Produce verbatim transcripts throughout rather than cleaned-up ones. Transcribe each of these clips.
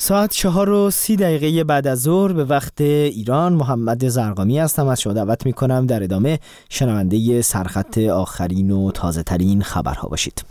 ساعت چهار و سی دقیقه بعد از ظهر به وقت ایران. محمد زرقامی هستم. از شما دعوت میکنم در ادامه شنونده سرخط آخرین و تازه ترین خبرها باشید.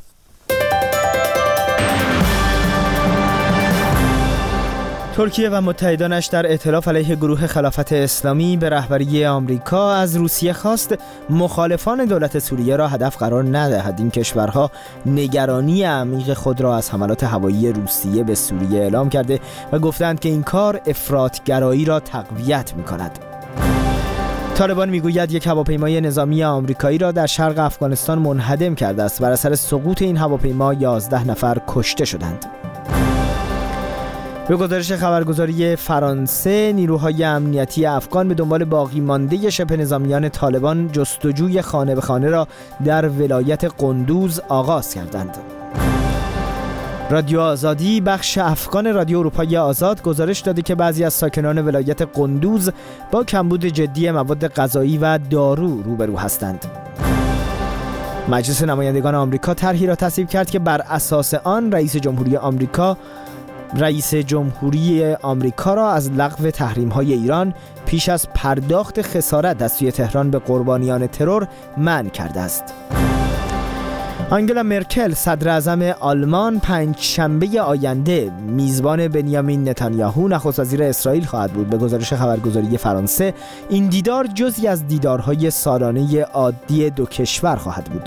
ترکیه و متحدانش در ائتلاف علیه گروه خلافت اسلامی به رهبری آمریکا از روسیه خواست مخالفان دولت سوریه را هدف قرار ندهد. این کشورها نگرانی عمیق خود را از حملات هوایی روسیه به سوریه اعلام کرده و گفتند که این کار افراط‌گرایی را تقویت می‌کند. طالبان میگوید یک هواپیمای نظامی آمریکایی را در شرق افغانستان منهدم کرده است. بر اثر سقوط این هواپیما یازده نفر کشته شدند. به گزارش خبرگزاری فرانسه، نیروهای امنیتی افغان به دنبال باقی مانده شبه نظامیان طالبان جستجوی خانه به خانه را در ولایت قندوز آغاز کردند. رادیو آزادی، بخش افغان رادیو اروپای آزاد، گزارش داده که بعضی از ساکنان ولایت قندوز با کمبود جدی مواد غذایی و دارو روبرو هستند. مجلس نمایندگان آمریکا طرحی را تصویب کرد که بر اساس آن رئیس جمهوری آمریکا رئیس جمهوری آمریکا را از لغو تحریم‌های ایران پیش از پرداخت خسارت از سوی تهران به قربانیان ترور منع کرده است. آنگلا مرکل صدر اعظم آلمان پنجشنبه آینده میزبان بنیامین نتانیاهو نخست وزیر اسرائیل خواهد بود. به گزارش خبرگزاری فرانسه، این دیدار جزئی از دیدارهای سالانه عادی دو کشور خواهد بود.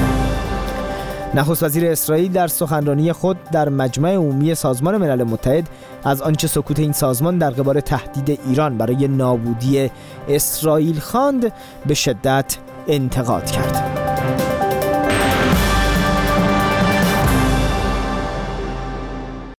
نخست وزیر اسرائیل در سخنرانی خود در مجمع عمومی سازمان ملل متحد از آنچه سکوت این سازمان در قبال تهدید ایران برای نابودی اسرائیل خواند به شدت انتقاد کرد.